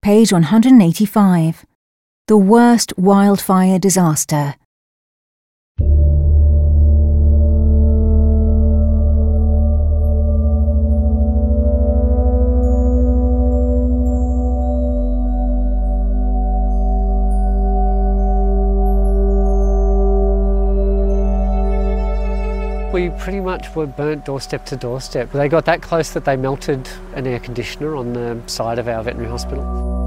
Page 185. The worst wildfire disaster. We pretty much were burnt doorstep to doorstep. They got that close that they melted an air conditioner on the side of our veterinary hospital.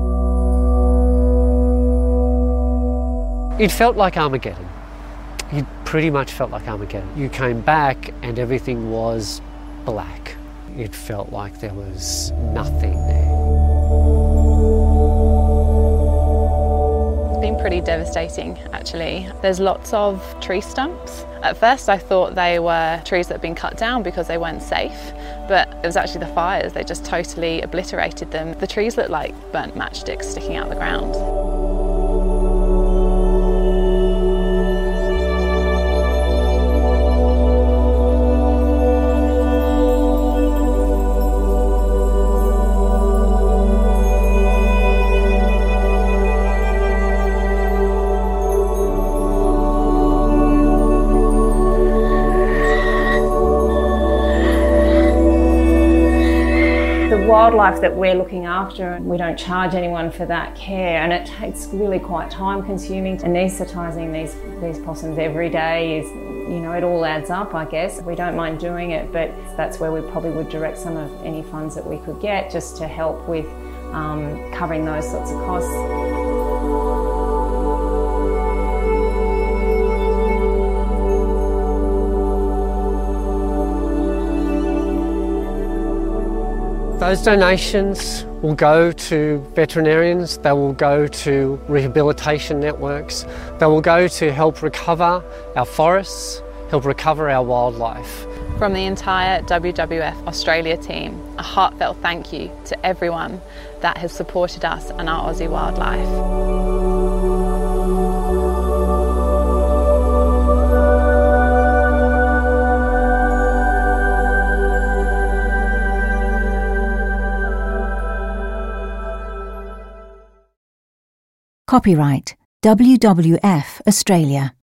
It felt like Armageddon. It pretty much felt like Armageddon. You came back and everything was black. It felt like there was nothing there. It's been pretty devastating, actually. There's lots of tree stumps. At first I thought they were trees that had been cut down because they weren't safe, but it was actually the fires. They just totally obliterated them. The trees look like burnt matchsticks sticking out of the ground. Wildlife that we're looking after, and we don't charge anyone for that care, and it takes really quite time consuming. Anaesthetising these possums every day is, it all adds up, I guess. We don't mind doing it, but that's where we probably would direct some of any funds that we could get just to help with covering those sorts of costs. Those donations will go to veterinarians, they will go to rehabilitation networks, they will go to help recover our forests, help recover our wildlife. From the entire WWF Australia team, a heartfelt thank you to everyone that has supported us and our Aussie wildlife. Copyright WWF Australia.